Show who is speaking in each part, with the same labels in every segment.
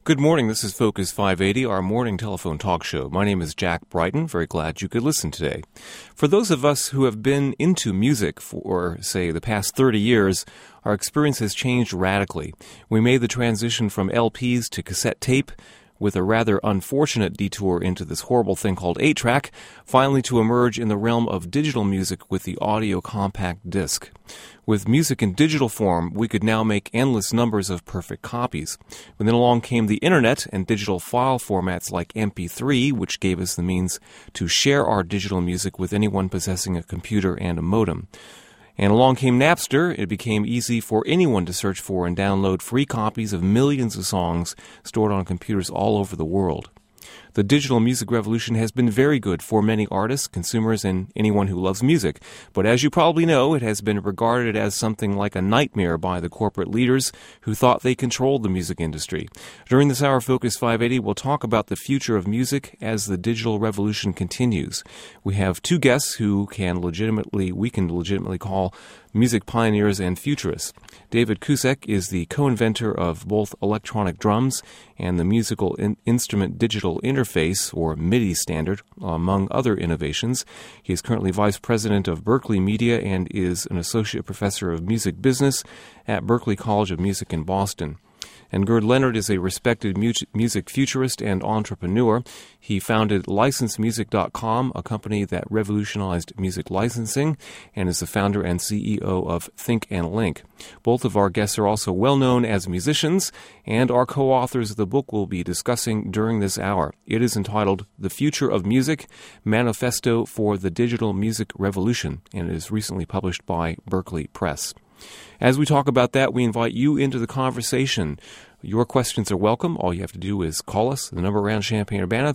Speaker 1: Good morning. This is Focus 580, our morning telephone talk show. My name is Jack Brighton. Very glad you could listen today. For those of us who have been into music for, say, the past 30 years, our experience has changed radically. We made the transition from LPs to cassette tape, with a rather unfortunate detour into this horrible thing called 8-track, finally to emerge in the realm of digital music with the audio compact disc. With music in digital form, we could now make endless numbers of perfect copies. But then along came the internet and digital file formats like MP3, which gave us the means to share our digital music with anyone possessing a computer and a modem. And along came Napster. It became easy for anyone to search for and download free copies of millions of songs stored on computers all over the world. The digital music revolution has been very good for many artists, consumers, and anyone who loves music. But as you probably know, it has been regarded as something like a nightmare by the corporate leaders who thought they controlled the music industry. During this hour, Focus 580, we'll talk about the future of music as the digital revolution continues. We have two guests who we can legitimately call music pioneers and futurists. David Kusek is the co-inventor of both electronic drums and the musical instrument digital interface, or MIDI standard, among other innovations. He is currently vice president of Berklee Media and is an associate professor of music business at Berklee College of Music in Boston. And Gerd Leonard is a respected music futurist and entrepreneur. He founded LicenseMusic.com, a company that revolutionized music licensing, and is the founder and CEO of Think and Link. Both of our guests are also well known as musicians, and are co-authors of the book we'll be discussing during this hour. It is entitled The Future of Music, Manifesto for the Digital Music Revolution, and it is recently published by Berkeley Press. As we talk about that, we invite you into the conversation. Your questions are welcome. All you have to do is call us. The number around Champaign-Urbana,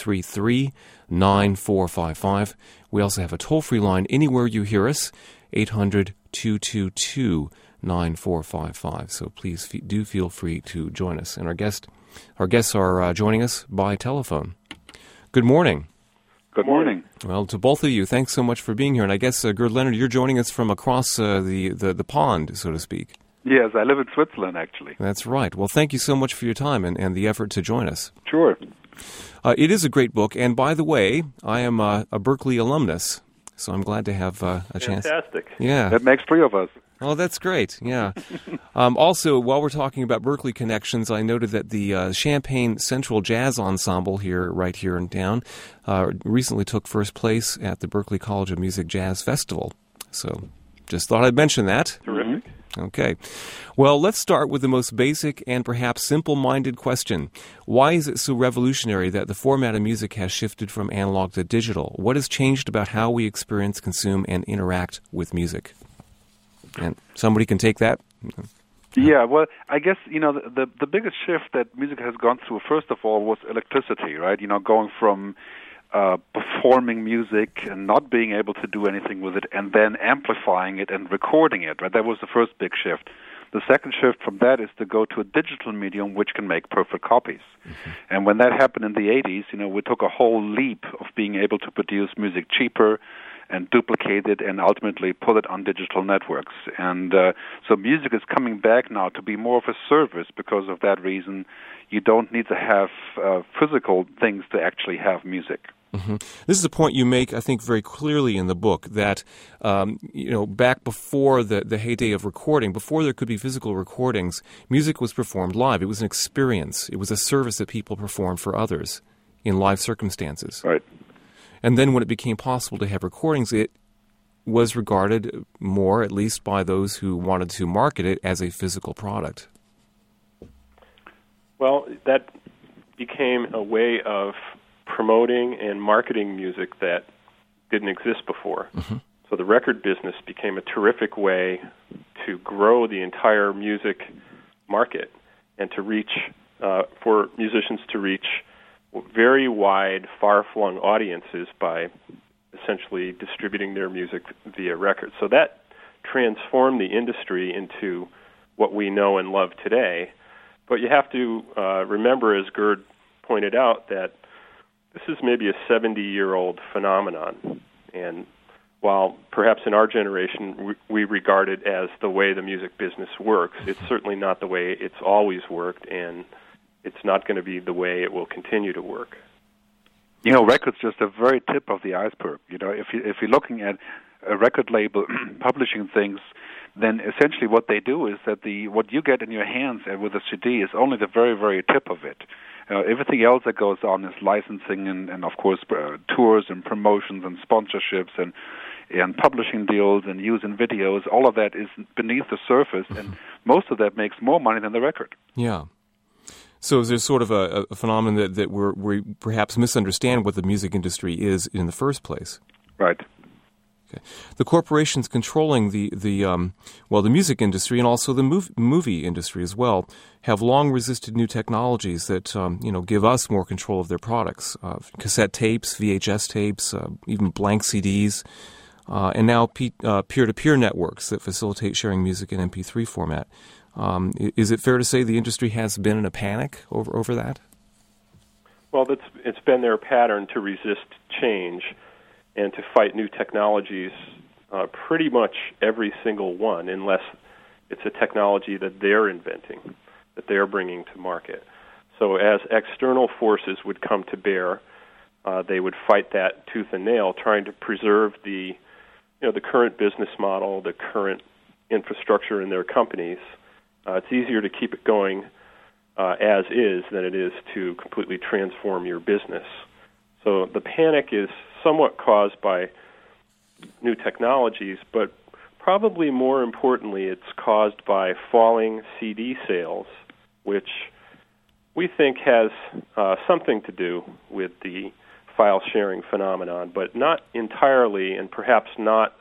Speaker 1: 333-9455. We also have a toll-free line anywhere you hear us, 800-222-9455. So please do feel free to join us. And our guests are joining us by telephone. Good morning.
Speaker 2: Good morning.
Speaker 1: Well, to both of you, thanks so much for being here. And I guess, Gerd Leonard, you're joining us from across the pond, so to speak.
Speaker 2: Yes, I live in Switzerland, actually.
Speaker 1: That's right. Well, thank you so much for your time and the effort to join us.
Speaker 2: Sure.
Speaker 1: It is a great book. And by the way, I am a Berklee alumnus, so I'm glad to have a chance.
Speaker 2: Fantastic.
Speaker 1: Yeah.
Speaker 2: That makes three of us.
Speaker 1: Oh, that's great, yeah. Also, while we're talking about Berklee connections, I noted that the Champaign Central Jazz Ensemble right here in town recently took first place at the Berklee College of Music Jazz Festival. So just thought I'd mention that.
Speaker 2: Terrific.
Speaker 1: Okay. Well, let's start with the most basic and perhaps simple-minded question. Why is it so revolutionary that the format of music has shifted from analog to digital? What has changed about how we experience, consume, and interact with music? And somebody can take that.
Speaker 2: Yeah, well, I guess, the biggest shift that music has gone through, first of all, was electricity, right? Going from performing music and not being able to do anything with it, and then amplifying it and recording it, right? That was the first big shift. The second shift from that is to go to a digital medium which can make perfect copies. Mm-hmm. And when that happened in the 80s, we took a whole leap of being able to produce music cheaper and duplicate it and ultimately put it on digital networks. And so music is coming back now to be more of a service. Because of that reason, you don't need to have physical things to actually have music.
Speaker 1: Mm-hmm. This is a point you make, I think, very clearly in the book, that, back before the heyday of recording, before there could be physical recordings, music was performed live. It was an experience. It was a service that people performed for others in live circumstances.
Speaker 2: Right.
Speaker 1: And then when it became possible to have recordings, it was regarded more, at least by those who wanted to market it, as a physical product.
Speaker 3: Well, that became a way of promoting and marketing music that didn't exist before. Mm-hmm. So the record business became a terrific way to grow the entire music market and to reach, for musicians to reach very wide, far-flung audiences by essentially distributing their music via records. So that transformed the industry into what we know and love today. But you have to remember, as Gerd pointed out, that this is maybe a 70-year-old phenomenon. And while perhaps in our generation we regard it as the way the music business works, it's certainly not the way it's always worked. And it's not going to be the way it will continue to work.
Speaker 2: Records just a very tip of the iceberg. If you're looking at a record label publishing things, then essentially what they do is that what you get in your hands with a CD is only the very, very tip of it. Everything else that goes on is licensing and of course, tours and promotions and sponsorships and publishing deals and using videos. All of that is beneath the surface, and most of that makes more money than the record.
Speaker 1: Yeah. So is there sort of a phenomenon that we perhaps misunderstand what the music industry is in the first place?
Speaker 2: Right.
Speaker 1: Okay. The corporations controlling the music industry and also the movie industry as well have long resisted new technologies that give us more control of their products. Cassette tapes, VHS tapes, even blank CDs, and now peer-to-peer networks that facilitate sharing music in MP3 format. Is it fair to say the industry has been in a panic over that?
Speaker 3: Well, it's been their pattern to resist change and to fight new technologies, pretty much every single one, unless it's a technology that they're inventing, that they're bringing to market. So as external forces would come to bear, they would fight that tooth and nail, trying to preserve the current business model, the current infrastructure in their companies. It's easier to keep it going as is than it is to completely transform your business. So the panic is somewhat caused by new technologies, but probably more importantly, it's caused by falling CD sales, which we think has something to do with the file sharing phenomenon, but not entirely, and perhaps not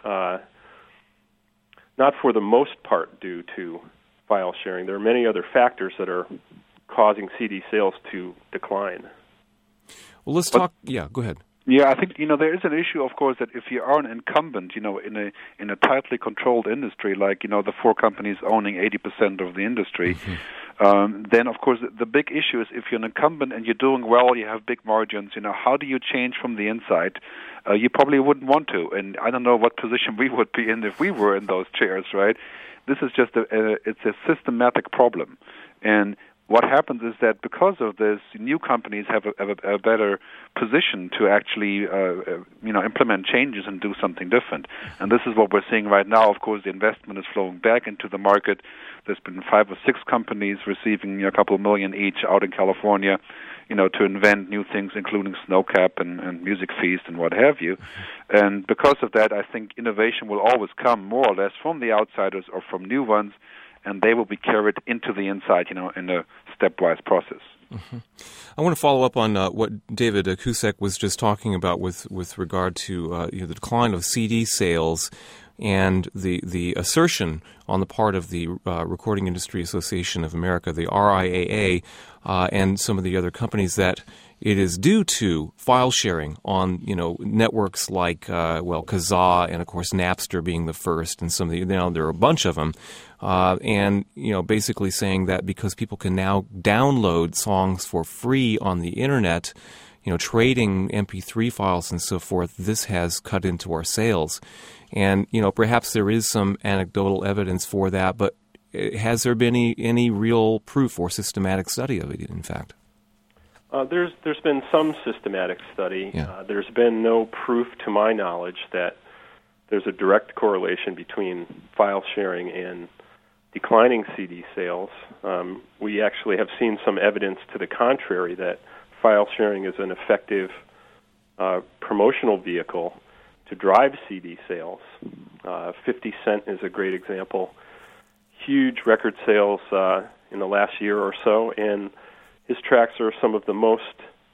Speaker 3: for the most part due to file sharing. There are many other factors that are causing CD sales to decline.
Speaker 1: Well, let's talk. Yeah, go ahead.
Speaker 2: Yeah, I think there is an issue, of course, that if you are an incumbent, in a tightly controlled industry, like the four companies owning 80% of the industry, then of course the big issue is if you're an incumbent and you're doing well, you have big margins. How do you change from the inside? You probably wouldn't want to, and I don't know what position we would be in if we were in those chairs, right? This is just it's a systematic problem, and what happens is that because of this, new companies have a better position to actually, implement changes and do something different. And this is what we're seeing right now. Of course, the investment is flowing back into the market. There's been 5 or 6 companies receiving a couple of million each out in California, to invent new things, including Snowcap and Music Feast and what have you. And because of that, I think innovation will always come more or less from the outsiders or from new ones, and they will be carried into the inside, in a stepwise process.
Speaker 1: Mm-hmm. I want to follow up on what David Kusek was just talking about with regard to the decline of CD sales and the assertion on the part of the Recording Industry Association of America, the RIAA, and some of the other companies that it is due to file sharing on networks like Kazaa and of course Napster being the first, and some of there are a bunch of them, and basically saying that because people can now download songs for free on the internet, trading MP3 files and so forth, this has cut into our sales, and perhaps there is some anecdotal evidence for that, but has there been any real proof or systematic study of it? In fact.
Speaker 3: There's been some systematic study.
Speaker 1: Yeah.
Speaker 3: There's been no proof, to my knowledge, that there's a direct correlation between file sharing and declining CD sales. We actually have seen some evidence to the contrary that file sharing is an effective promotional vehicle to drive CD sales. 50 Cent is a great example. Huge record sales in the last year or so, and his tracks are some of the most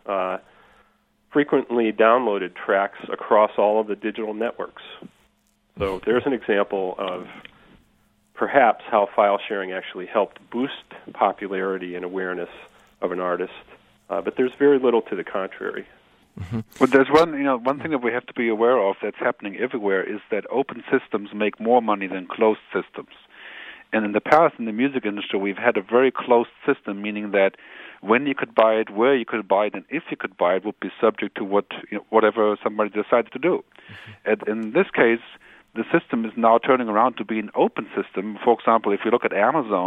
Speaker 3: frequently downloaded tracks across all of the digital networks. So there's an example of perhaps how file sharing actually helped boost popularity and awareness of an artist, but there's very little to the contrary.
Speaker 2: Mm-hmm. But there's one thing that we have to be aware of that's happening everywhere is that open systems make more money than closed systems. And in the past, in the music industry, we've had a very closed system, meaning that when you could buy it, where you could buy it, and if you could buy it would be subject to whatever somebody decides to do. Mm-hmm. And in this case, the system is now turning around to be an open system. For example, if you look at Amazon,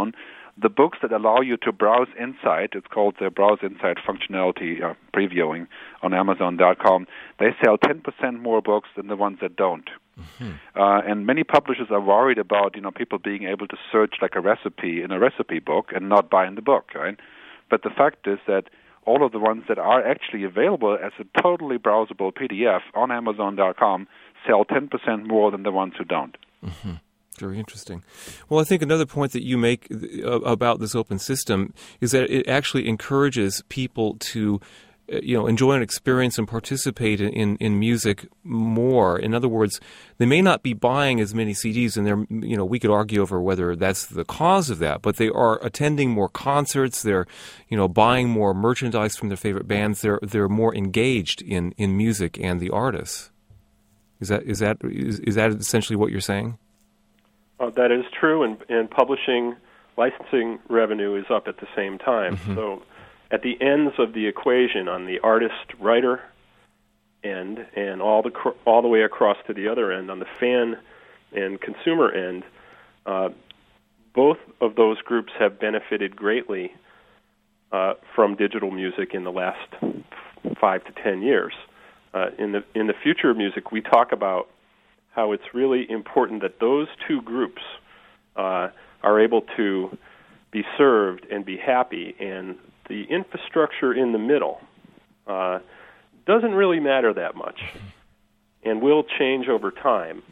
Speaker 2: the books that allow you to browse Insight, it's called the Browse Insight functionality previewing on Amazon.com, they sell 10% more books than the ones that don't. Mm-hmm. And many publishers are worried about, people being able to search like a recipe in a recipe book and not buying the book, right? But the fact is that all of the ones that are actually available as a totally browsable PDF on Amazon.com sell 10% more than the ones who don't.
Speaker 1: Mm-hmm. Very interesting. Well, I think another point that you make about this open system is that it actually encourages people to enjoy an experience and participate in music more. In other words, they may not be buying as many CDs, and we could argue over whether that's the cause of that, but they are attending more concerts. They're, buying more merchandise from their favorite bands. They're more engaged in music and the artists. Is that essentially what you're saying?
Speaker 3: That is true, and publishing licensing revenue is up at the same time. Mm-hmm. So at the ends of the equation, on the artist-writer end and all the way across to the other end, on the fan and consumer end, both of those groups have benefited greatly from digital music in the last 5 to 10 years. In the future of music, we talk about how it's really important that those two groups are able to be served and be happy, and the infrastructure in the middle doesn't really matter that much and will change over time.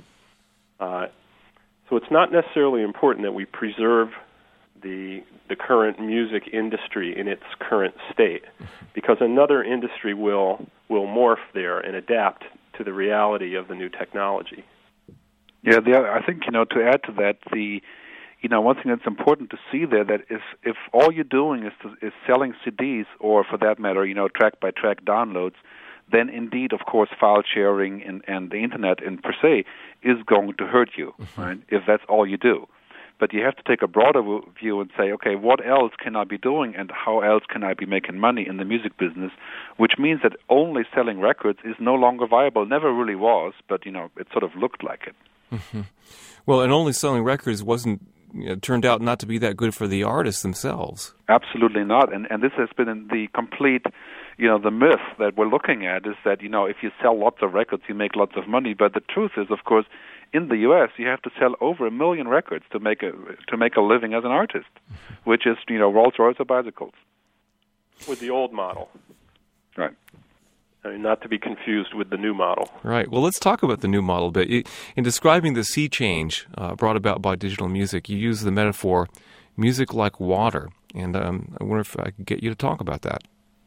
Speaker 3: So it's not necessarily important that we preserve the current music industry in its current state, because another industry will morph there and adapt to the reality of the new technology.
Speaker 2: Yeah, I think, to add to that, one thing that's important to see there, that if all you're doing is selling CDs, or for that matter, track-by-track downloads, then indeed, of course, file sharing and the Internet in per se is going to hurt you, mm-hmm. right, if that's all you do. But you have to take a broader view and say, okay, what else can I be doing, and how else can I be making money in the music business, which means that only selling records is no longer viable. Never really was, but, it sort of looked like it.
Speaker 1: Mm-hmm. Well, and only selling records turned out not to be that good for the artists themselves.
Speaker 2: Absolutely not. And this has been in the complete, the myth that we're looking at is that, if you sell lots of records, you make lots of money. But the truth is, of course, in the U.S., you have to sell over 1 million records to make a living as an artist, which is, Rolls-Royce or bicycles.
Speaker 3: With the old model.
Speaker 2: Right.
Speaker 3: I mean, not to be confused with the new model.
Speaker 1: Right. Well, let's talk about the new model a bit. In describing the sea change brought about by digital music, you use the metaphor music like water. And I wonder if I could get you to talk about that.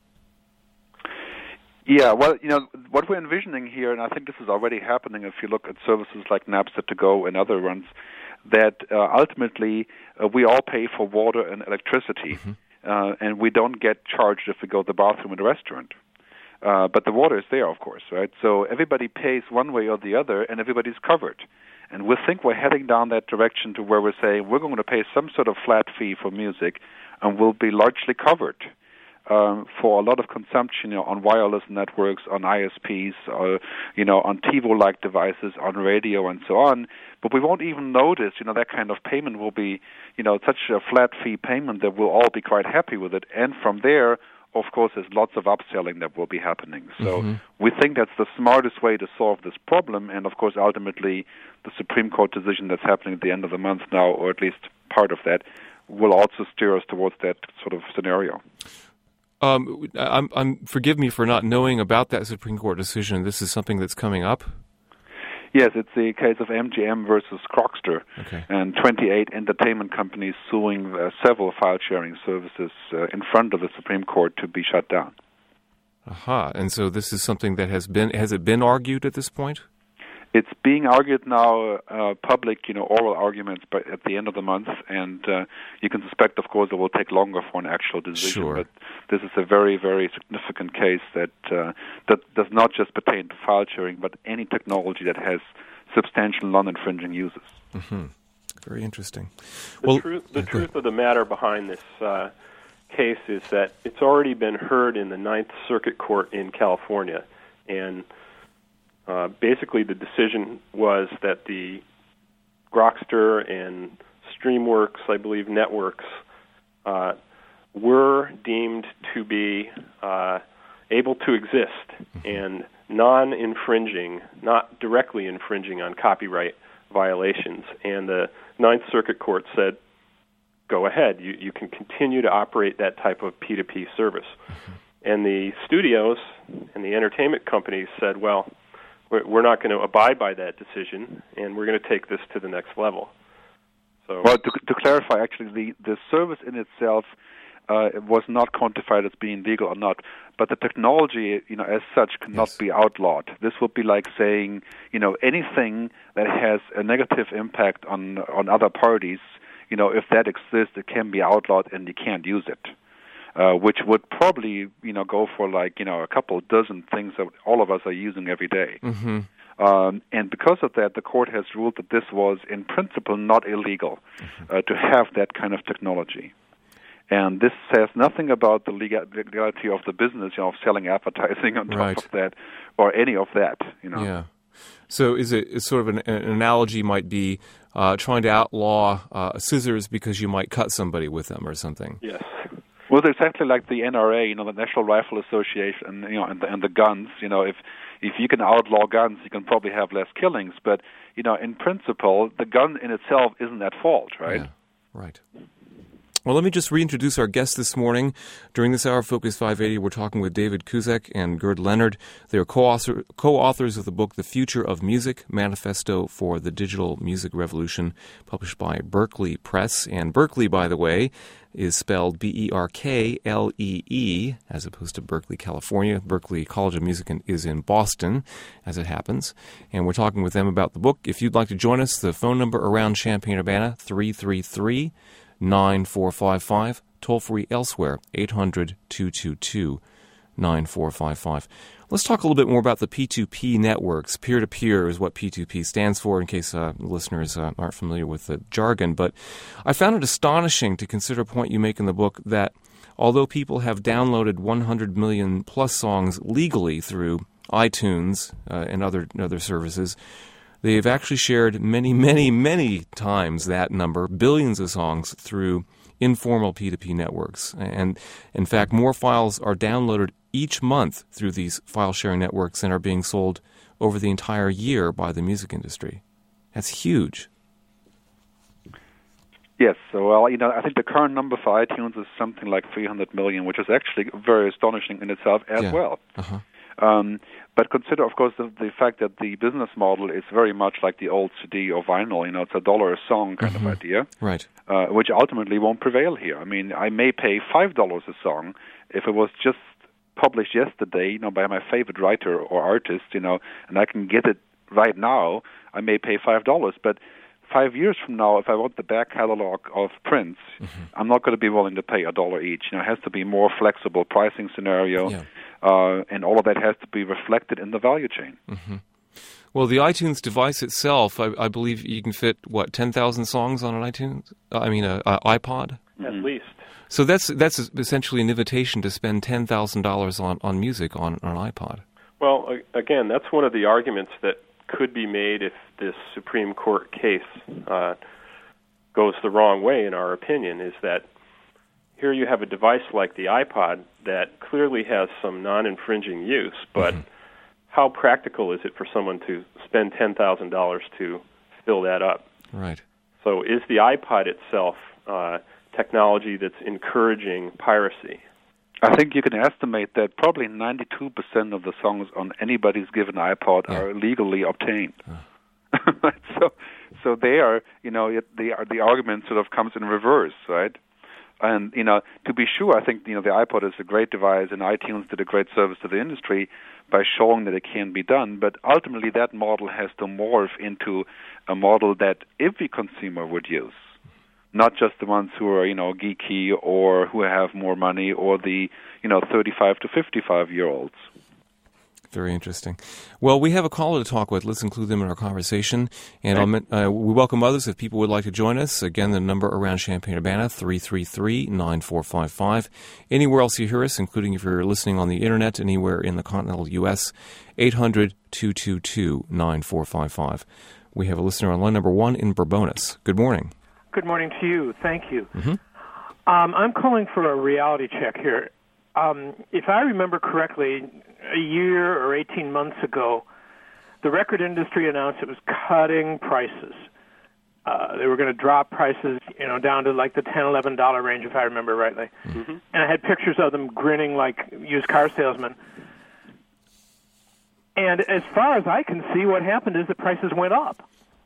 Speaker 2: Yeah, well, what we're envisioning here, and I think this is already happening if you look at services like Napster To Go and other ones, that ultimately we all pay for water and electricity, mm-hmm. And we don't get charged if we go to the bathroom at a restaurant. But the water is there, of course, right? So everybody pays one way or the other, and everybody's covered. And we think we're heading down that direction to where we're saying we're going to pay some sort of flat fee for music, and we'll be largely covered for a lot of consumption, on wireless networks, on ISPs, on TiVo-like devices, on radio, and so on. But we won't even notice, that kind of payment will be, such a flat fee payment that we'll all be quite happy with it. And from there, of course, there's lots of upselling that will be happening. So mm-hmm. we think that's the smartest way to solve this problem. And, of course, ultimately, the Supreme Court decision that's happening at the end of the month now, or at least part of that, will also steer us towards that sort of scenario.
Speaker 1: Forgive me for not knowing about that Supreme Court decision. This is something that's coming up?
Speaker 2: Yes, it's the case of MGM versus Grokster,
Speaker 1: okay.
Speaker 2: And 28 entertainment companies suing several file-sharing services in front of the Supreme Court to be shut down.
Speaker 1: Aha, and so this is something that has it been argued at this point?
Speaker 2: It's being argued now, public, oral arguments, but at the end of the month, and you can suspect, of course, it will take longer for an actual decision.
Speaker 1: Sure.
Speaker 2: But this is a very, very significant case that does not just pertain to file sharing, but any technology that has substantial non-infringing uses.
Speaker 1: Mm-hmm. Very interesting.
Speaker 3: The truth of the matter behind this case is that it's already been heard in the Ninth Circuit Court in California, and basically, the decision was that the Grokster and Streamworks, I believe, networks were deemed to be able to exist and non-infringing, not directly infringing on copyright violations. And the Ninth Circuit Court said, go ahead, you can continue to operate that type of P2P service. And the studios and the entertainment companies said, well, we're not going to abide by that decision, and we're going to take this to the next level. So,
Speaker 2: well, to clarify, actually, the service in itself was not quantified as being legal or not, but the technology, as such, cannot be outlawed. This would be like saying, anything that has a negative impact on other parties, if that exists, it can be outlawed and you can't use it. Which would probably, go for a couple dozen things that all of us are using every day.
Speaker 1: Mm-hmm.
Speaker 2: And because of that, the court has ruled that this was, in principle, not illegal to have that kind of technology. And this says nothing about the legality of the business, of selling advertising on top of that, or any of that.
Speaker 1: Yeah. So it's sort of an analogy might be trying to outlaw scissors because you might cut somebody with them or something.
Speaker 3: Yes.
Speaker 2: Well, it's exactly like the NRA, the National Rifle Association, and the guns. If you can outlaw guns, you can probably have less killings. But in principle, the gun in itself isn't at fault, right?
Speaker 1: Yeah. Right. Well, let me just reintroduce our guests this morning. During this hour of Focus 580, we're talking with David Kuzek and Gerd Leonard. They are co-authors of the book The Future of Music, Manifesto for the Digital Music Revolution, published by Berkeley Press. And Berkeley, by the way, is spelled Berklee, as opposed to Berkeley, California. Berkeley College of Music is in Boston, as it happens. And we're talking with them about the book. If you'd like to join us, the phone number around Champaign-Urbana, 333-9455, toll-free elsewhere, 800-222-9455. Let's talk a little bit more about the P2P networks. Peer-to-peer is what P2P stands for, in case listeners aren't familiar with the jargon. But I found it astonishing to consider a point you make in the book that although people have downloaded 100 million plus songs legally through iTunes and other services, they have actually shared many, many, many times that number, billions of songs, through informal P2P networks. And in fact, more files are downloaded each month through these file-sharing networks than are being sold over the entire year by the music industry. That's huge.
Speaker 2: Yes, so I think the current number for iTunes is something like 300 million, which is actually very astonishing in itself as well.
Speaker 1: Uh-huh.
Speaker 2: But consider, of course, the fact that the business model is very much like the old CD or vinyl. It's $1 a song kind of idea,
Speaker 1: right?
Speaker 2: Which ultimately won't prevail here. I mean, I may pay $5 a song if it was just published yesterday, by my favorite writer or artist, and I can get it right now. I may pay $5, but 5 years from now, if I want the back catalog of Prince, I'm not going to be willing to pay $1 each. It has to be more flexible pricing scenario. Yeah. And all of that has to be reflected in the value chain.
Speaker 1: Mm-hmm. Well, the iTunes device itself, I believe you can fit, 10,000 songs on an iTunes? iPod?
Speaker 3: At least.
Speaker 1: So that's essentially an invitation to spend $10,000 on music on an iPod.
Speaker 3: Well, again, that's one of the arguments that could be made if this Supreme Court case goes the wrong way, in our opinion, is that here you have a device like the iPod that clearly has some non-infringing use, but how practical is it for someone to spend $10,000 to fill that up?
Speaker 1: Right.
Speaker 3: So is the iPod itself technology that's encouraging piracy?
Speaker 2: I think you can estimate that probably 92% of the songs on anybody's given iPod are legally obtained. So they are, the argument sort of comes in reverse, right? And, to be sure, I think, the iPod is a great device, and iTunes did a great service to the industry by showing that it can be done. But ultimately, that model has to morph into a model that every consumer would use, not just the ones who are, geeky or who have more money or the, 35 to 55-year-olds.
Speaker 1: Very interesting. Well, we have a caller to talk with. Let's include them in our conversation. And we welcome others if people would like to join us. Again, the number around Champaign-Urbana, 333-9455. Anywhere else you hear us, including if you're listening on the Internet, anywhere in the continental U.S., 800-222-9455. We have a listener on line number 1 in Bourbonnais. Good morning.
Speaker 4: Good morning to you. Thank you.
Speaker 1: Mm-hmm.
Speaker 4: I'm calling for a reality check here. If I remember correctly, a year or 18 months ago, the record industry announced it was cutting prices. They were going to drop prices, down to like the $10, $11 range, if I remember rightly. Mm-hmm. And I had pictures of them grinning like used car salesmen. And as far as I can see, what happened is the prices went up.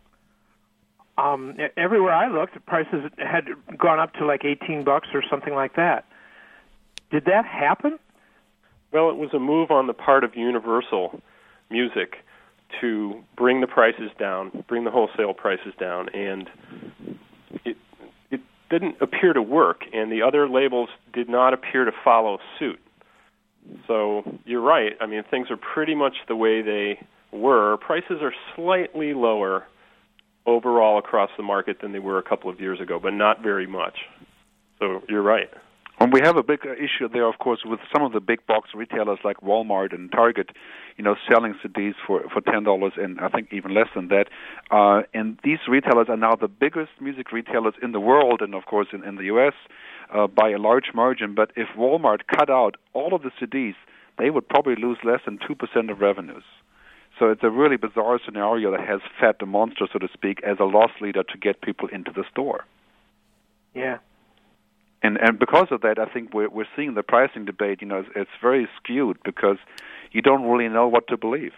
Speaker 4: Everywhere I looked, the prices had gone up to like $18 or something like that. Did that happen?
Speaker 3: Well, it was a move on the part of Universal Music to bring the prices down, bring the wholesale prices down, and it didn't appear to work, and the other labels did not appear to follow suit. So you're right. I mean, things are pretty much the way they were. Prices are slightly lower overall across the market than they were a couple of years ago, but not very much. So you're right.
Speaker 2: And we have a big issue there, of course, with some of the big box retailers like Walmart and Target, selling CDs for $10 and I think even less than that. And these retailers are now the biggest music retailers in the world and, of course, in the U.S. By a large margin. But if Walmart cut out all of the CDs, they would probably lose less than 2% of revenues. So it's a really bizarre scenario that has fed the monster, so to speak, as a loss leader to get people into the store.
Speaker 4: Yeah.
Speaker 2: And because of that, I think we're seeing the pricing debate, it's very skewed because you don't really know what to believe.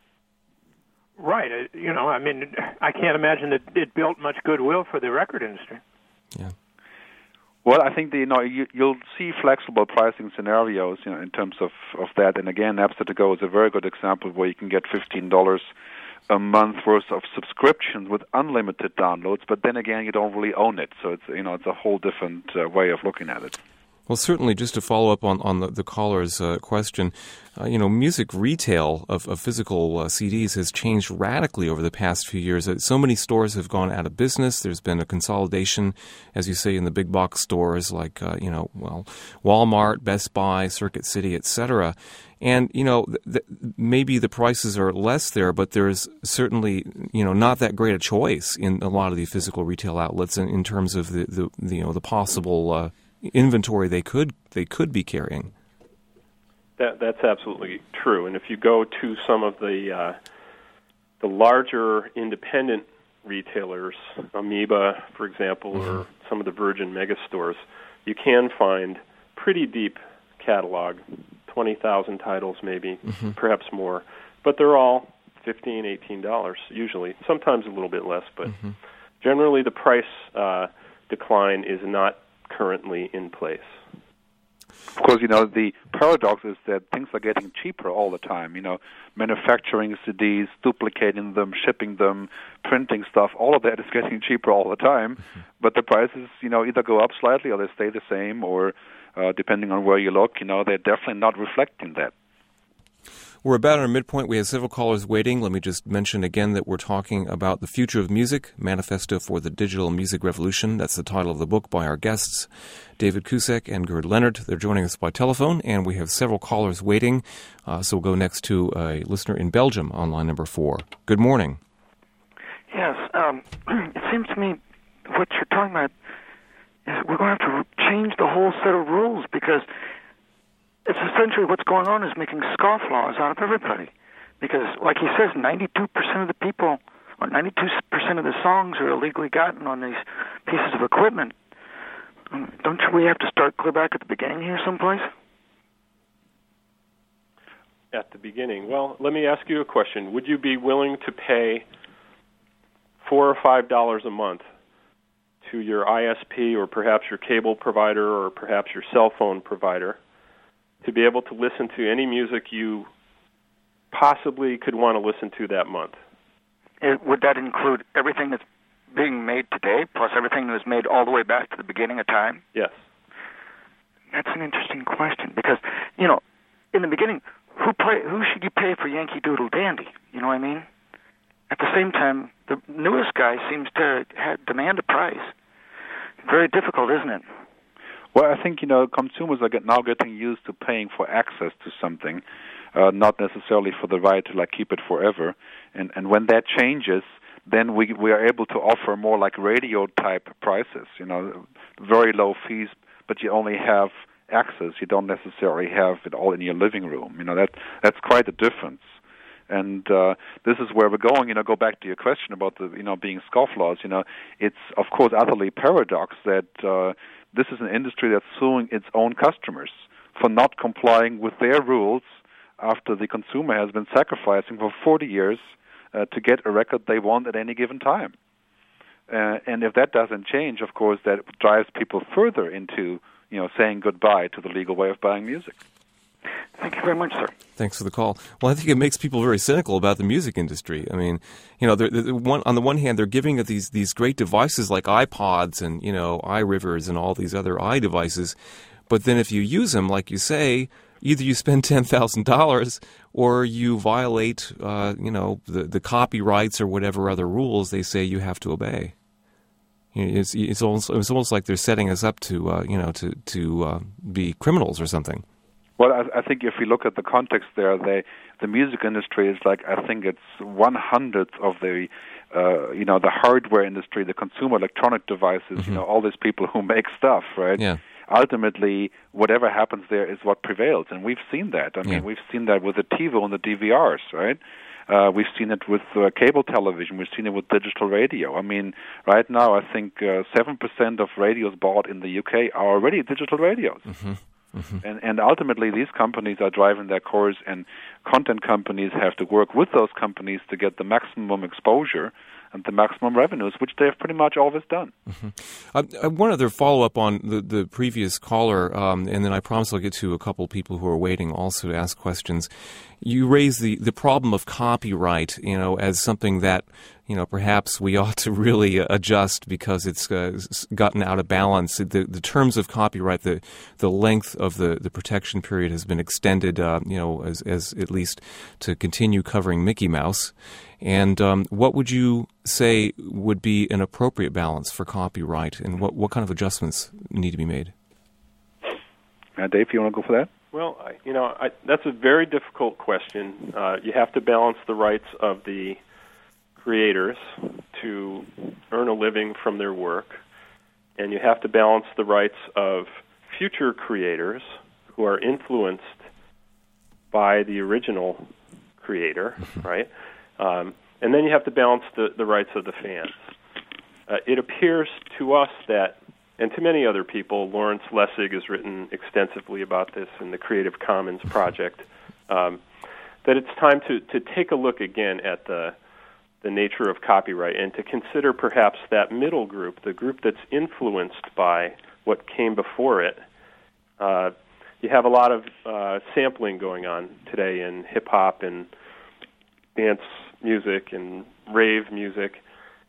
Speaker 4: Right. I can't imagine that it built much goodwill for the record industry.
Speaker 1: Yeah.
Speaker 2: Well, I think you'll see flexible pricing scenarios, in terms of that. And again, Napster To Go is a very good example where you can get $15 a month worth of subscriptions with unlimited downloads, but then again, you don't really own it. So it's a whole different way of looking at it.
Speaker 1: Well, certainly, just to follow up on the caller's question, music retail of physical CDs has changed radically over the past few years. So many stores have gone out of business. There's been a consolidation, as you say, in the big box stores like, Walmart, Best Buy, Circuit City, etc. And, maybe the prices are less there, but there's certainly, not that great a choice in a lot of the physical retail outlets in terms of the possible inventory they could be carrying.
Speaker 3: That's absolutely true. And if you go to some of the larger independent retailers, Amoeba, for example, mm-hmm. or some of the Virgin megastores, you can find pretty deep catalog, 20,000 titles maybe, mm-hmm. perhaps more. But they're all $15, $18 usually, sometimes a little bit less. But mm-hmm. generally the price decline is not currently in place.
Speaker 2: Of course, the paradox is that things are getting cheaper all the time. Manufacturing CDs, duplicating them, shipping them, printing stuff, all of that is getting cheaper all the time. Mm-hmm. But the prices, either go up slightly or they stay the same, or depending on where you look, they're definitely not reflecting that.
Speaker 1: We're about at our midpoint. We have several callers waiting. Let me just mention again that we're talking about The Future of Music, Manifesto for the Digital Music Revolution. That's the title of the book by our guests, David Cusack and Gerd Leonard. They're joining us by telephone, and we have several callers waiting. So we'll go next to a listener in Belgium on line number 4. Good morning.
Speaker 5: Yes. It seems to me what you're talking about is we're going to have to change the whole set of rules because it's essentially what's going on is making scofflaws out of everybody. Because, like he says, 92% of the people, or 92% of the songs are illegally gotten on these pieces of equipment. Don't we have to start clear back at the beginning here someplace?
Speaker 3: At the beginning? Well, let me ask you a question. Would you be willing to pay $4 or $5 a month to your ISP or perhaps your cable provider or perhaps your cell phone provider to be able to listen to any music you possibly could want to listen to that month?
Speaker 5: Would that include everything that's being made today, plus everything that was made all the way back to the beginning of time?
Speaker 3: Yes.
Speaker 5: That's an interesting question because, in the beginning, who should you pay for Yankee Doodle Dandy? You know what I mean? At the same time, the newest guy seems to demand a price. Very difficult, isn't it?
Speaker 2: Well, I think, consumers are now getting used to paying for access to something, not necessarily for the right to keep it forever. And when that changes, then we are able to offer more like radio-type prices, very low fees but you only have access. You don't necessarily have it all in your living room. That's quite a difference. And this is where we're going. Go back to your question about the being scofflaws. It's of course utterly paradox that this is an industry that's suing its own customers for not complying with their rules after the consumer has been sacrificing for 40 years to get a record they want at any given time. And if that doesn't change, of course, that drives people further into saying goodbye to the legal way of buying music.
Speaker 5: Thank you very much, sir.
Speaker 1: Thanks for the call. Well, I think it makes people very cynical about the music industry. I mean, on the one hand, they're giving it these great devices like iPods and, iRivers and all these other iDevices. But then if you use them, like you say, either you spend $10,000 or you violate, the copyrights or whatever other rules they say you have to obey. It's almost like they're setting us up to be criminals or something.
Speaker 2: Well, I think if you look at the context there, the music industry is like, I think it's 1/100th of the hardware industry, the consumer electronic devices, all these people who make stuff, right?
Speaker 1: Yeah.
Speaker 2: Ultimately, whatever happens there is what prevails, and we've seen that. I mean, we've seen that with the TiVo and the DVRs, right? We've seen it with cable television. We've seen it with digital radio. I mean, right now, I think 7% of radios bought in the UK are already digital radios. Mm-hmm. Mm-hmm. And ultimately, these companies are driving their course, and content companies have to work with those companies to get the maximum exposure and the maximum revenues, which they've pretty much always done.
Speaker 1: Mm-hmm. One other follow-up on the previous caller, and then I promise I'll get to a couple people who are waiting also to ask questions. You raise the problem of copyright, as something that, perhaps we ought to really adjust because it's gotten out of balance. The terms of copyright, the length of the protection period has been extended, as at least to continue covering Mickey Mouse. And what would you say would be an appropriate balance for copyright, and what kind of adjustments need to be made?
Speaker 2: Dave, you want to go for that?
Speaker 3: Well, that's a very difficult question. You have to balance the rights of the creators to earn a living from their work, and you have to balance the rights of future creators who are influenced by the original creator, right? And then you have to balance the rights of the fans. It appears to us that, and to many other people, Lawrence Lessig has written extensively about this in the Creative Commons project, that it's time to take a look again at the nature of copyright and to consider perhaps that middle group, the group that's influenced by what came before it. You have a lot of sampling going on today in hip-hop and dance music and rave music.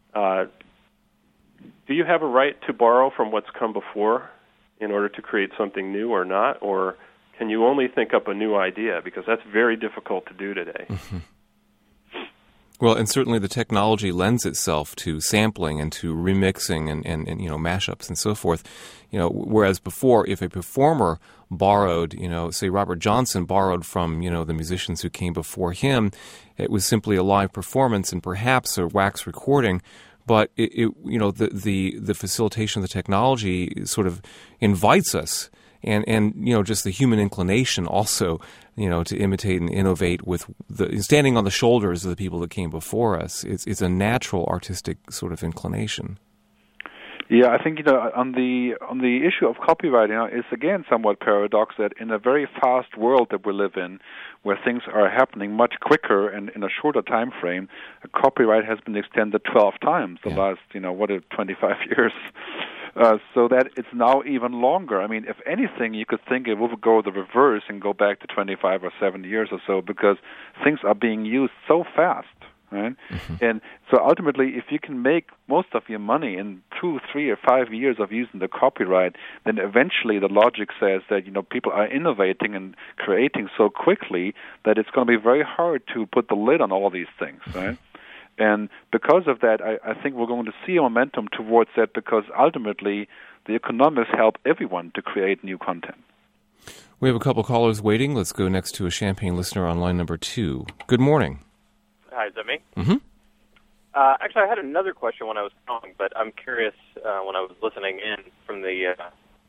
Speaker 3: Do you have a right to borrow from what's come before in order to create something new or not? Or can you only think up a new idea? Because that's very difficult to do today.
Speaker 1: Mm-hmm. Well, and certainly the technology lends itself to sampling and to remixing and mashups and so forth. Whereas before, if a performer borrowed, say Robert Johnson borrowed from, the musicians who came before him, it was simply a live performance and perhaps a wax recording. But the facilitation of the technology sort of invites us, and just the human inclination also, to imitate and innovate with standing on the shoulders of the people that came before us. It's a natural artistic sort of inclination.
Speaker 2: Yeah, I think on the issue of copyright, it's again somewhat paradox that in a very fast world that we live in, where things are happening much quicker and in a shorter time frame, copyright has been extended 12 times the last 25 years. So that it's now even longer. I mean, if anything, you could think it would go the reverse and go back to 25 or 7 years or so, because things are being used so fast. Right? Mm-hmm. And so ultimately, if you can make most of your money in 2, 3, or 5 years of using the copyright, then eventually the logic says that people are innovating and creating so quickly that it's going to be very hard to put the lid on all of these things. Mm-hmm. Right? And because of that, I think we're going to see a momentum towards that, because ultimately the economics help everyone to create new content.
Speaker 1: We have a couple callers waiting. Let's go next to a Champaign listener on line number 2. Good morning.
Speaker 6: Hi, is that me?
Speaker 1: Mm-hmm.
Speaker 6: Actually, I had another question when I was calling, but I'm curious when I was listening in from the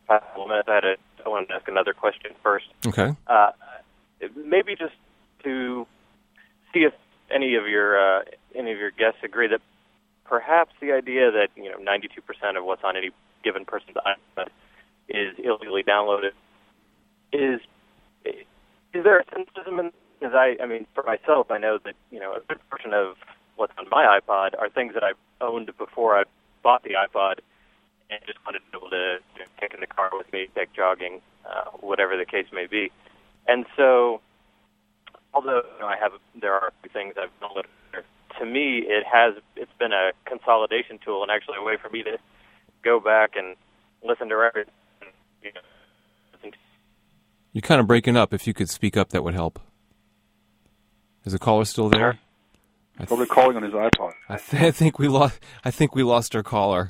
Speaker 6: past couple minutes, I wanted to ask another question first.
Speaker 1: Okay.
Speaker 6: Maybe just to see if any of your guests agree that perhaps the idea that 92% of what's on any given person's iPod is illegally downloaded is there a cynicism in? Because I mean, for myself, I know that a good portion of what's on my iPod are things that I owned before I bought the iPod, and just wanted to be able to take in the car with me, take jogging, whatever the case may be. And so, although there are a few things I've downloaded, to me it's been a consolidation tool and actually a way for me to go back and listen to records.
Speaker 1: You're kind of breaking up. If you could speak up, that would help. Is the caller still there?
Speaker 2: Probably calling on his iPod.
Speaker 1: I think we lost our caller.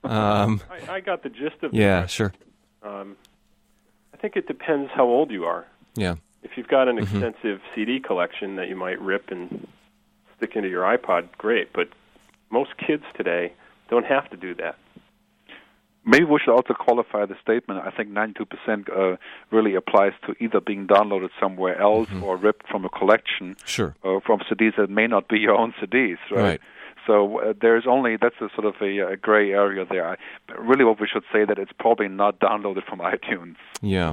Speaker 3: I got the gist of it.
Speaker 1: Yeah, sure.
Speaker 3: I think it depends how old you are.
Speaker 1: Yeah.
Speaker 3: If you've got an extensive CD collection that you might rip and stick into your iPod, great. But most kids today don't have to do that.
Speaker 2: Maybe we should also qualify the statement. I think 92% really applies to either being downloaded somewhere else or ripped from a collection,
Speaker 1: sure,
Speaker 2: from CDs that may not be your own CDs, right? So that's a sort of a gray area there. Really, what we should say that it's probably not downloaded from iTunes.
Speaker 1: Yeah.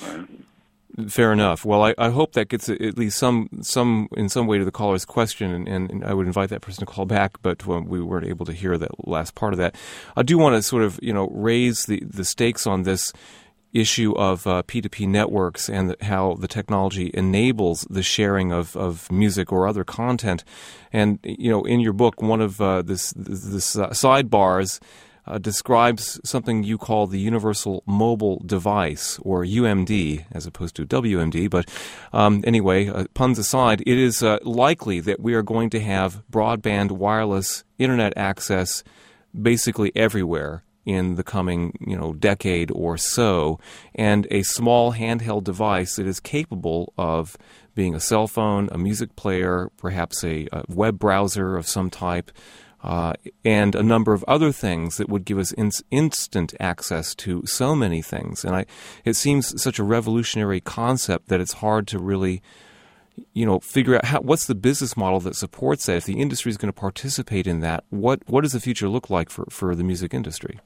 Speaker 1: Fair enough. Well, I hope that gets at least some in some way to the caller's question, and I would invite that person to call back, but we weren't able to hear that last part of that. I do want to sort of raise the stakes on this issue of P2P networks and how the technology enables the sharing of music or other content. And in your book, one of this sidebars describes something you call the Universal Mobile Device, or UMD, as opposed to WMD. But anyway, puns aside, it is likely that we are going to have broadband wireless internet access basically everywhere in the coming decade or so, and a small handheld device that is capable of being a cell phone, a music player, perhaps a web browser of some type, and a number of other things that would give us instant access to so many things. And it seems such a revolutionary concept that it's hard to really, figure out what's the business model that supports that. If the industry is going to participate in that, what does the future look like for the music industry?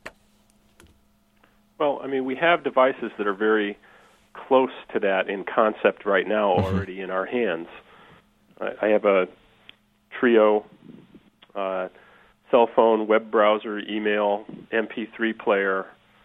Speaker 3: Well, I mean, we have devices that are very close to that in concept right now already in our hands. I have a Trio cell phone, web browser, email, MP3 player,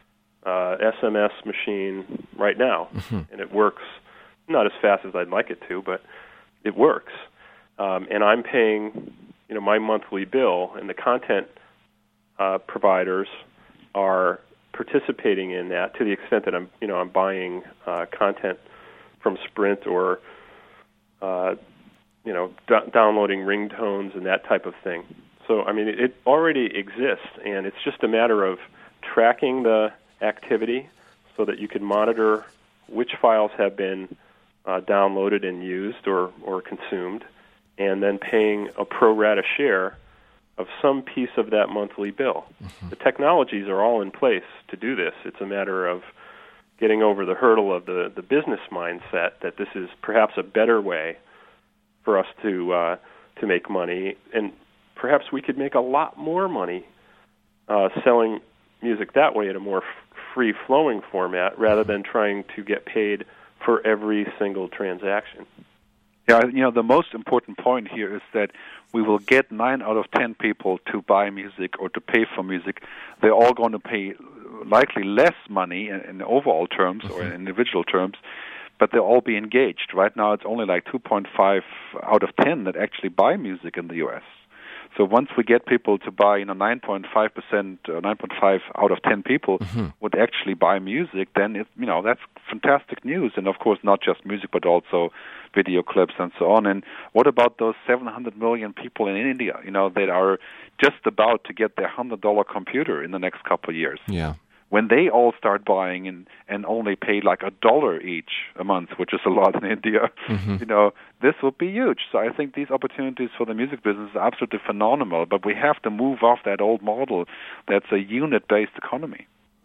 Speaker 3: SMS machine right now, and it works not as fast as I'd like it to, but it works. And I'm paying, my monthly bill, and the content providers are participating in that to the extent that I'm buying content from Sprint or downloading ringtones and that type of thing. So, I mean, it already exists, and it's just a matter of tracking the activity so that you can monitor which files have been downloaded and used or consumed, and then paying a pro rata share of some piece of that monthly bill. The technologies are all in place to do this. It's a matter of getting over the hurdle of the business mindset that this is perhaps a better way for us to make money, and perhaps we could make a lot more money selling music that way in a more free-flowing format rather than trying to get paid for every single transaction.
Speaker 2: Yeah, the most important point here is that we will get 9 out of 10 people to buy music or to pay for music. They're all going to pay likely less money in overall terms or in individual terms, but they'll all be engaged. Right now it's only like 2.5 out of 10 that actually buy music in the U.S. So once we get people to buy, 9.5%, 9.5 out of 10 people would actually buy music, then that's fantastic news. And of course, not just music, but also video clips and so on. And what about those 700 million people in India, that are just about to get their $100 computer in the next couple of years?
Speaker 1: Yeah.
Speaker 2: When they all start buying and only pay like $1 each a month, which is a lot in India, this will be huge. So I think these opportunities for the music business are absolutely phenomenal, but we have to move off that old model that's a unit-based economy.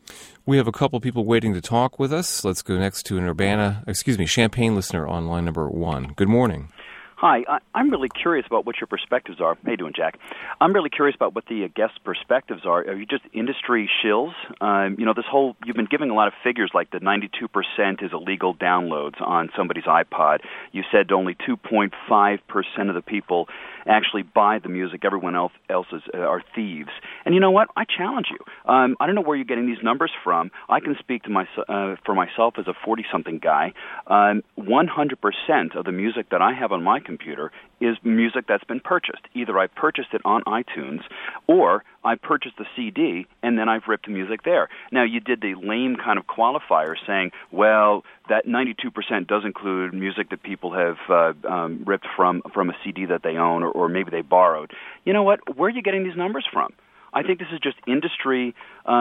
Speaker 1: We have a couple people waiting to talk with us. Let's go next to an Champaign listener on line number 1. Good morning.
Speaker 7: Hi, I'm really curious about what your perspectives are. How you doing, Jack? I'm really curious about what the guest perspectives are. Are you just industry shills? You've been giving a lot of figures like the 92% is illegal downloads on somebody's iPod. You said only 2.5% of the people actually buy the music. Everyone else are thieves. And you know what? I challenge you. I don't know where you're getting these numbers from. I can speak to for myself as a 40-something guy. 100% of the music that I have on my computer is music that's been purchased. Either I purchased it on iTunes or I purchased the CD and then I've ripped the music there. Now, you did the lame kind of qualifier saying, well, that 92% does include music that people have ripped from a CD that they own or maybe they borrowed. You know what? Where are you getting these numbers from? I think this is just industry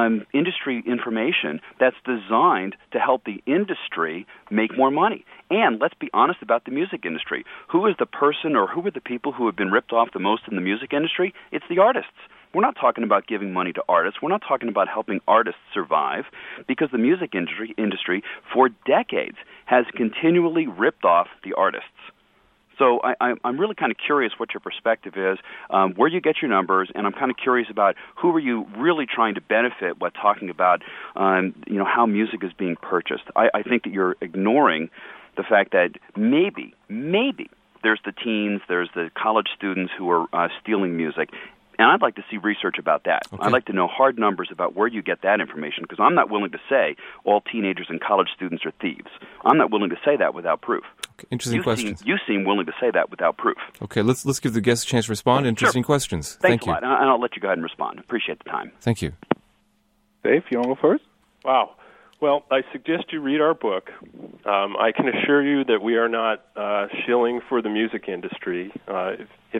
Speaker 7: information that's designed to help the industry make more money. And let's be honest about the music industry. Who is the person or who are the people who have been ripped off the most in the music industry? It's the artists. We're not talking about giving money to artists. We're not talking about helping artists survive, because the music industry for decades has continually ripped off the artists. So I'm really kind of curious what your perspective is, where you get your numbers, and I'm kind of curious about who are you really trying to benefit by talking about, how music is being purchased. I think that you're ignoring the fact that maybe there's the teens, there's the college students who are stealing music. And I'd like to see research about that. Okay. I'd like to know hard numbers about where you get that information, because I'm not willing to say all teenagers and college students are thieves. I'm not willing to say that without proof.
Speaker 1: Okay. Interesting questions.
Speaker 7: You seem willing to say that without proof.
Speaker 1: Okay, let's give the guests a chance to respond. Interesting questions.
Speaker 7: Thanks
Speaker 1: Thank you.
Speaker 7: a lot. And I'll let you go ahead and respond. Appreciate the time.
Speaker 1: Thank you.
Speaker 2: Dave, you want to go first?
Speaker 3: Wow. Well, I suggest you read our book. I can assure you that we are not shilling for the music industry. If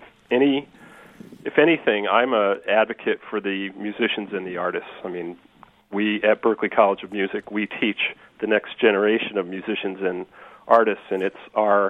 Speaker 3: anything, I'm an advocate for the musicians and the artists. I mean, we at Berklee College of Music, we teach the next generation of musicians and artists, and it's our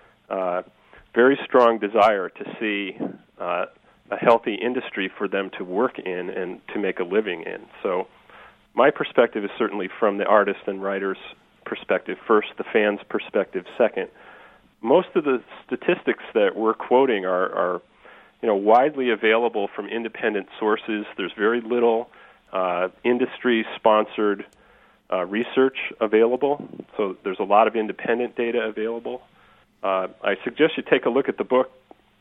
Speaker 3: very strong desire to see a healthy industry for them to work in and to make a living in. So my perspective is certainly from the artist and writer's perspective first, the fan's perspective second. Most of the statistics that we're quoting are widely available from independent sources. There's very little industry-sponsored research available, so there's a lot of independent data available. I suggest you take a look at the book.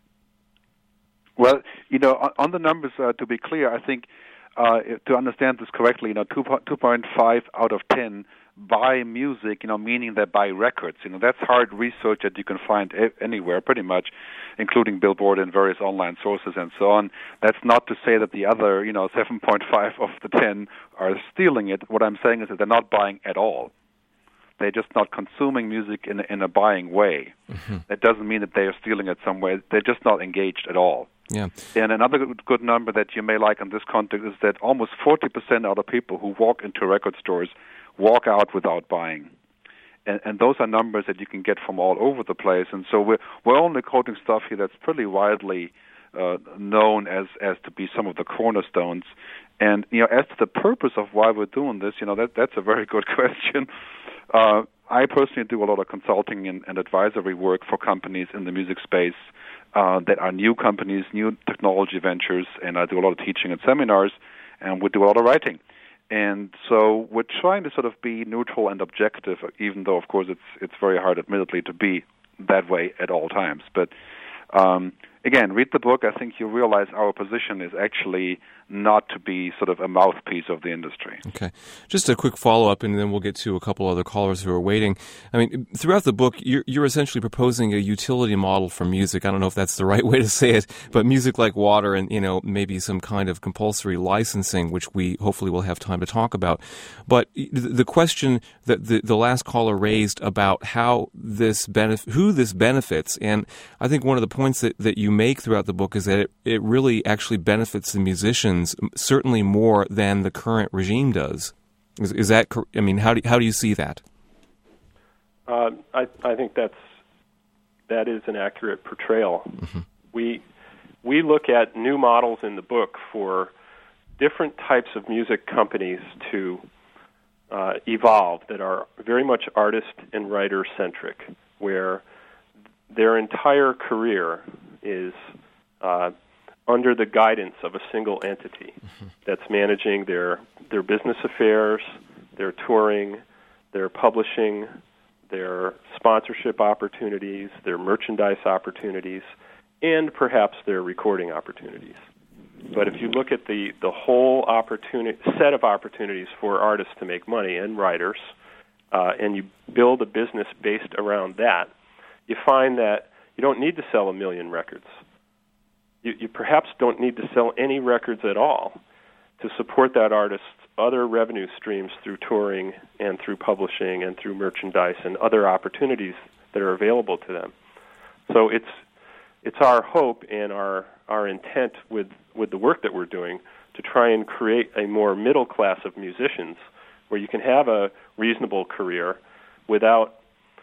Speaker 2: Well, on the numbers, to be clear, I think to understand this correctly, 2.5 out of 10 buy music, meaning they buy records. That's hard research that you can find anywhere, pretty much, including Billboard and various online sources and so on. That's not to say that the other, 7.5 of the 10 are stealing it. What I'm saying is that they're not buying at all. They're just not consuming music in a buying way. Mm-hmm. That doesn't mean that they are stealing it some way. They're just not engaged at all.
Speaker 1: Yeah.
Speaker 2: And another good number that you may like in this context is that almost 40% of the people who walk into record stores walk out without buying. And those are numbers that you can get from all over the place. And so we're only quoting stuff here that's pretty widely known as to be some of the cornerstones. And, as to the purpose of why we're doing this, that's a very good question. I personally do a lot of consulting and advisory work for companies in the music space that are new companies, new technology ventures, and I do a lot of teaching and seminars, and we do a lot of writing. And so we're trying to sort of be neutral and objective, even though, of course, it's very hard, admittedly, to be that way at all times. But again, read the book. I think you realize our position is actually not to be sort of a mouthpiece of the industry.
Speaker 1: Okay. Just a quick follow-up, and then we'll get to a couple other callers who are waiting. I mean, throughout the book, you're essentially proposing a utility model for music. I don't know if that's the right way to say it, but music like water and, maybe some kind of compulsory licensing, which we hopefully will have time to talk about. But the question that the last caller raised about who this benefits, and I think one of the points that you make throughout the book is that it really actually benefits the musicians certainly more than the current regime does. Is that? I mean, how do you see that?
Speaker 3: I think that is an accurate portrayal.
Speaker 1: Mm-hmm.
Speaker 3: We look at new models in the book for different types of music companies to evolved that are very much artist and writer centric, where their entire career is under the guidance of a single entity that's managing their business affairs, their touring, their publishing, their sponsorship opportunities, their merchandise opportunities, and perhaps their recording opportunities. But if you look at the whole set of opportunities for artists to make money and writers, and you build a business based around that, you find that you don't need to sell 1 million records. You perhaps don't need to sell any records at all to support that artist's other revenue streams through touring and through publishing and through merchandise and other opportunities that are available to them. So it's our hope and our intent with the work that we're doing to try and create a more middle class of musicians where you can have a reasonable career without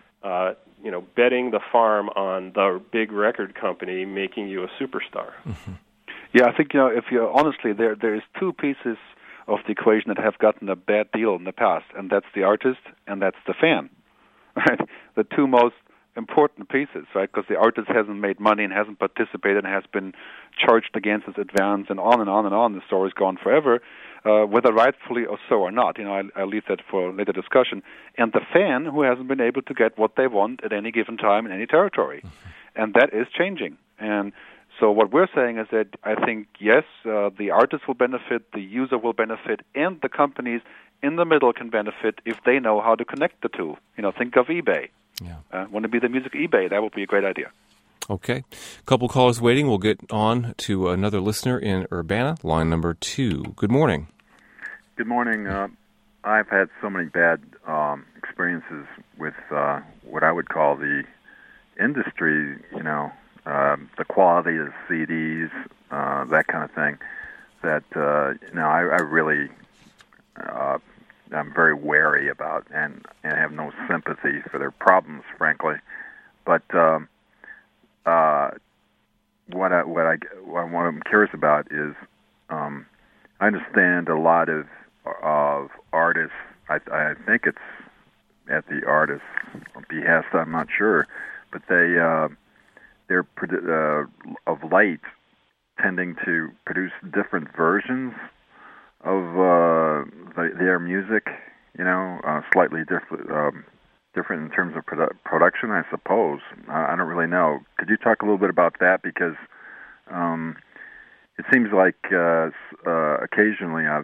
Speaker 3: betting the farm on the big record company making you a superstar.
Speaker 2: Mm-hmm. Yeah, I think if you honestly, there is two pieces of the equation that have gotten a bad deal in the past, and that's the artist and that's the fan. Right, the two most important pieces, right? Because the artist hasn't made money and hasn't participated and has been charged against his advance and on and on and on. The story's gone forever, whether rightfully or so or not. I leave that for later discussion. And the fan who hasn't been able to get what they want at any given time in any territory. Mm-hmm. And that is changing. And so what we're saying is that I think, yes, the artist will benefit, the user will benefit, and the companies in the middle can benefit if they know how to connect the two. Think of eBay. Yeah. Want to be the music eBay? That would be a great idea.
Speaker 1: Okay. A couple callers waiting. We'll get on to another listener in Urbana, line number 2. Good morning.
Speaker 8: Good morning. I've had so many bad experiences with what I would call the industry, the quality of CDs, that kind of thing, that, I really... I'm very wary about and have no sympathy for their problems, frankly. But what I'm curious about is I understand a lot of artists. I think it's at the artist's behest. I'm not sure, but they're of late tending to produce different versions of their music, slightly different in terms of production, I suppose. I don't really know. Could you talk a little bit about that? Because it seems like occasionally I've,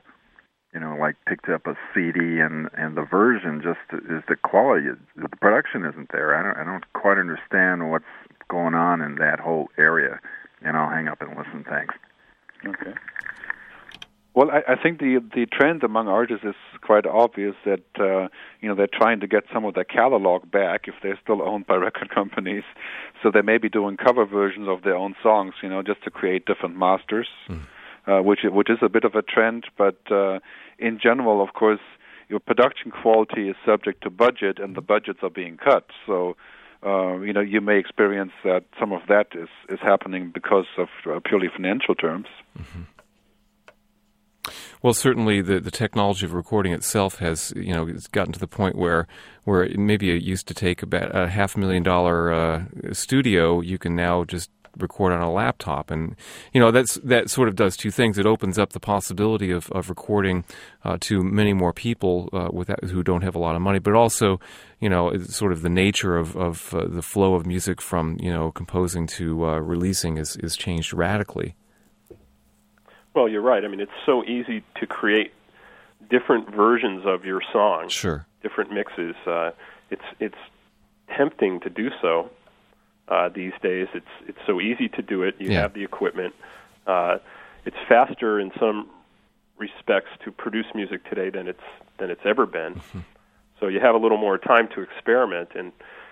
Speaker 8: picked up a CD and the version just is the quality, the production isn't there. I don't quite understand what's going on in that whole area, and I'll hang up and listen. Thanks.
Speaker 2: Okay. Well, I think the trend among artists is quite obvious that they're trying to get some of their catalog back if they're still owned by record companies. So they may be doing cover versions of their own songs, just to create different masters, which is a bit of a trend. But in general, of course, your production quality is subject to budget, and the budgets are being cut. So you may experience that some of that is happening because of purely financial terms.
Speaker 1: Mm-hmm. Well, certainly the technology of recording itself has, it's gotten to the point where maybe it used to take about a $500,000 studio, you can now just record on a laptop. And, that sort of does two things. It opens up the possibility of recording to many more people who don't have a lot of money, but also, it's sort of the nature of the flow of music from, composing to releasing is changed radically.
Speaker 3: Well, you're right. I mean, it's so easy to create different versions of your song,
Speaker 1: sure,
Speaker 3: different mixes. It's tempting to do so these days. It's so easy to do it. You have the equipment. It's faster in some respects to produce music today than it's ever been. Mm-hmm. So you have a little more time to experiment, and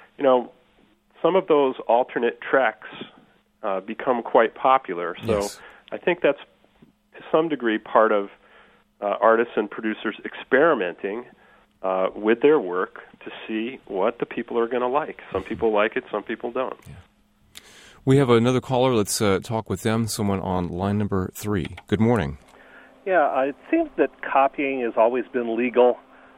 Speaker 3: some of those alternate tracks become quite popular. So yes. I think that's to some degree part of artists and producers experimenting with their work to see what the people are going to like. Some people like it, some people don't.
Speaker 1: Yeah. We have another caller. Let's talk with them, someone on line number 3. Good morning.
Speaker 9: Yeah, it seems that copying has always been legal,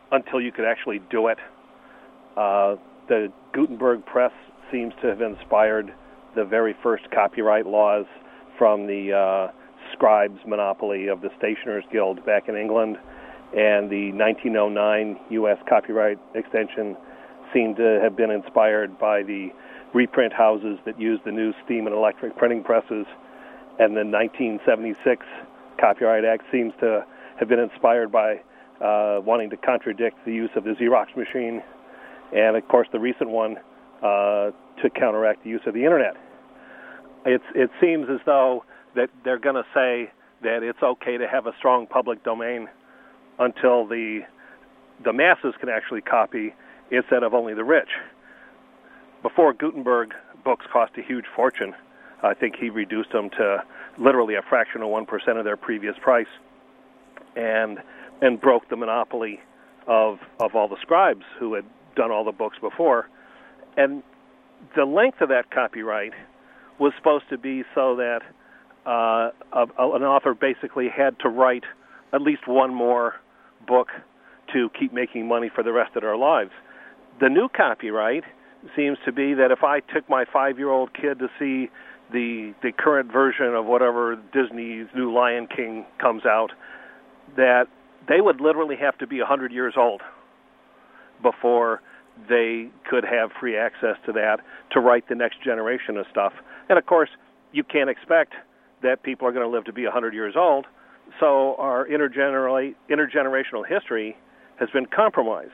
Speaker 9: until you could actually do it. The Gutenberg press seems to have inspired the very first copyright laws from the scribes monopoly of the Stationers Guild back in England, and the 1909 U.S. copyright extension seemed to have been inspired by the reprint houses that used the new steam and electric printing presses, and the 1976 Copyright Act seems to have been inspired by wanting to contradict the use of the Xerox machine, and of course the recent one to counteract the use of the Internet. It seems as though that they're going to say that it's okay to have a strong public domain until the masses can actually copy instead of only the rich. Before Gutenberg, books cost a huge fortune. I think he reduced them to literally a fraction of 1% of their previous price, and broke the monopoly of all the scribes who had done all the books before. And the length of that copyright was supposed to be so that an author basically had to write at least one more book to keep making money for the rest of their lives. The new copyright seems to be that if I took my 5-year-old kid to see the current version of whatever Disney's new Lion King comes out, that they would literally have to be 100 years old before they could have free access to that to write the next generation of stuff. And of course, you can't expect that people are going to live to be 100 years old, so our intergenerational history has been compromised.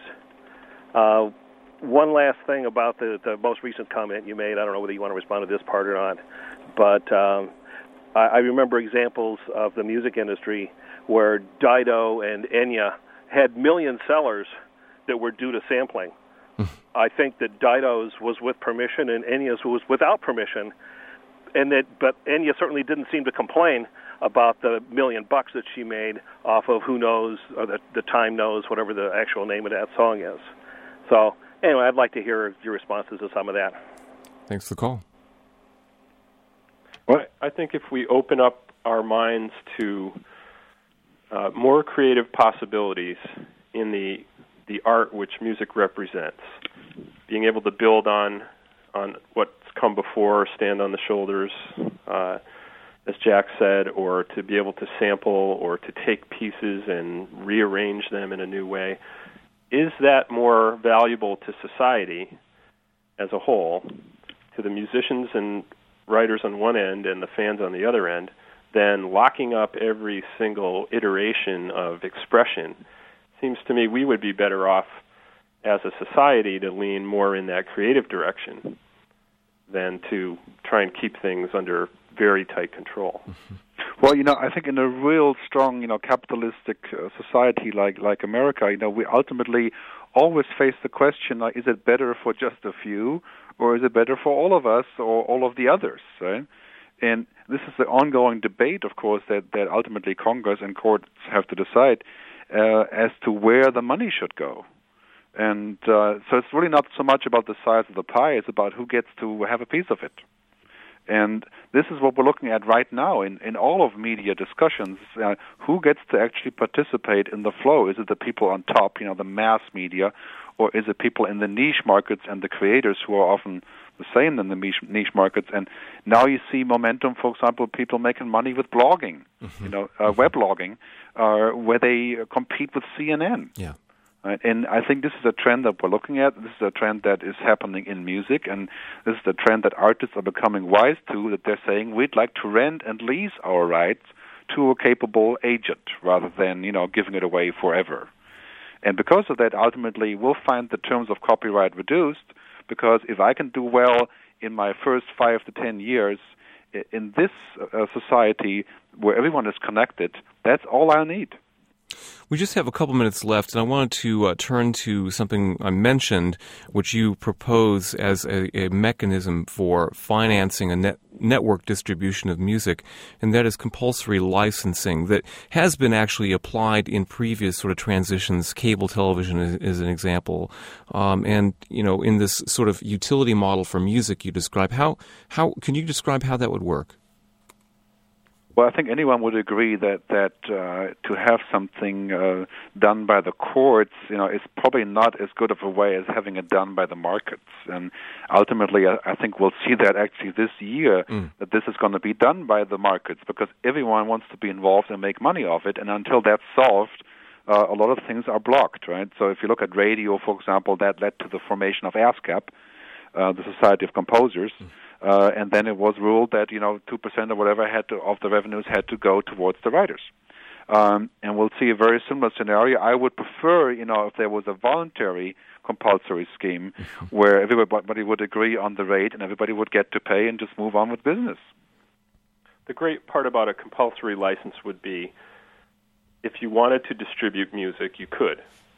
Speaker 9: One last thing about the most recent comment you made. I don't know whether you want to respond to this part or not, but I remember examples of the music industry where Dido and Enya had million sellers that were due to sampling. I think that Dido's was with permission and Enya's was without permission, but Enya certainly didn't seem to complain about the $1 million that she made off of Who Knows, or the Time Knows, whatever the actual name of that song is. So anyway, I'd like to hear your responses to some of that.
Speaker 1: Thanks for the call.
Speaker 3: Well, I think if we open up our minds to more creative possibilities in the art which music represents, being able to build on what's come before, stand on the shoulders, as Jack said, or to be able to sample or to take pieces and rearrange them in a new way, is that more valuable to society as a whole, to the musicians and writers on one end and the fans on the other end, than locking up every single iteration of expression? Seems to me we would be better off as a society to lean more in that creative direction than to try and keep things under very tight control.
Speaker 2: Well, I think in a real strong, capitalistic society like America, we ultimately always face the question, is it better for just a few, or is it better for all of us or all of the others, right? And this is the ongoing debate, of course, that ultimately Congress and courts have to decide as to where the money should go. And so it's really not so much about the size of the pie, it's about who gets to have a piece of it. And this is what we're looking at right now in all of media discussions. Who gets to actually participate in the flow? Is it the people on top, the mass media, or is it people in the niche markets and the creators who are often the same in the niche markets? And now you see momentum, for example, people making money with blogging, weblogging, where they compete with CNN.
Speaker 1: Yeah.
Speaker 2: Right? And I think this is a trend that we're looking at. This is a trend that is happening in music, and this is the trend that artists are becoming wise to, that they're saying, we'd like to rent and lease our rights to a capable agent rather than, giving it away forever. And because of that, ultimately, we'll find the terms of copyright reduced, because if I can do well in my first 5 to 10 years in this society where everyone is connected, that's all I need.
Speaker 1: We just have a couple minutes left, and I wanted to turn to something I mentioned, which you propose as a mechanism for financing a network distribution of music, and that is compulsory licensing that has been actually applied in previous sort of transitions. Cable television is an example. And, in this sort of utility model for music you describe, how can you describe how that would work?
Speaker 2: Well, I think anyone would agree that to have something done by the courts, is probably not as good of a way as having it done by the markets. And ultimately, I think we'll see that actually this year that this is going to be done by the markets because everyone wants to be involved and make money off it. And until that's solved, a lot of things are blocked, right? So if you look at radio, for example, that led to the formation of ASCAP, the Society of Composers. And then it was ruled that 2% or whatever of the revenues had to go towards the writers. And we'll see a very similar scenario. I would prefer, if there was a voluntary compulsory scheme where everybody would agree on the rate and everybody would get to pay and just move on with business.
Speaker 3: The great part about a compulsory license would be if you wanted to distribute music, you could.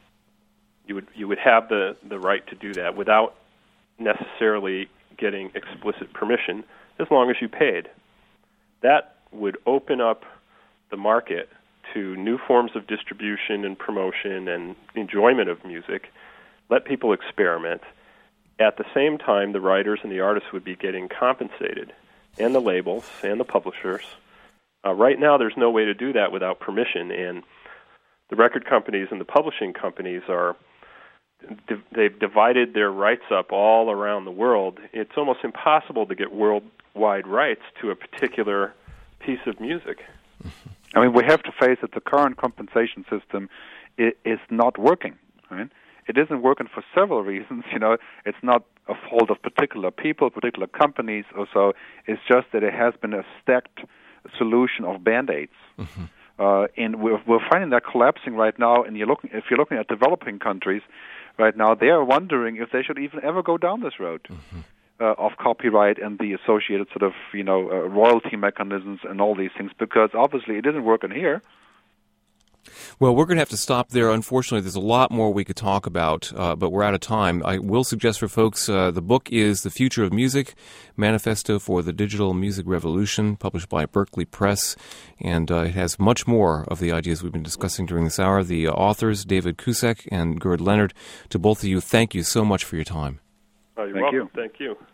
Speaker 3: You would have the right to do that without necessarily getting explicit permission as long as you paid. That would open up the market to new forms of distribution and promotion and enjoyment of music, let people experiment. At the same time, the writers and the artists would be getting compensated, and the labels and the publishers. Right now, there's no way to do that without permission, and the record companies and the publishing companies they've divided their rights up all around the world. It's almost impossible to get worldwide rights to a particular piece of music.
Speaker 2: I mean, we have to face that the current compensation system is not working, right? It isn't working for several reasons. It's not a fault of particular people, particular companies or so. It's just that it has been a stacked solution of Band-Aids. And we're finding that collapsing right now. And if you're looking at developing countries right now, they are wondering if they should even ever go down this road of copyright and the associated sort of royalty mechanisms and all these things, because obviously it isn't working here.
Speaker 1: Well, we're going to have to stop there. Unfortunately, there's a lot more we could talk about, but we're out of time. I will suggest for folks, the book is The Future of Music, Manifesto for the Digital Music Revolution, published by Berkeley Press, and it has much more of the ideas we've been discussing during this hour. The authors, David Cusack and Gerd Leonard, to both of you, thank you so much for your time.
Speaker 3: You're welcome. Thank you.